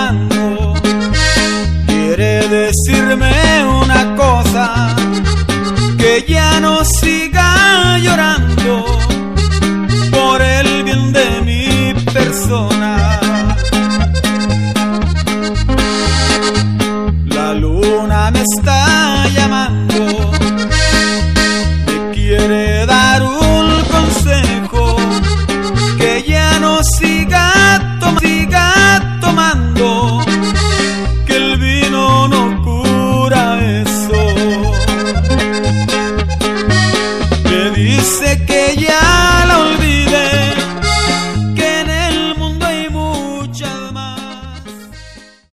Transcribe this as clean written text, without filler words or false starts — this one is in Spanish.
llorando, quiere decirme una cosa, que ya no siga llorando por el bien de mi persona. La luna me está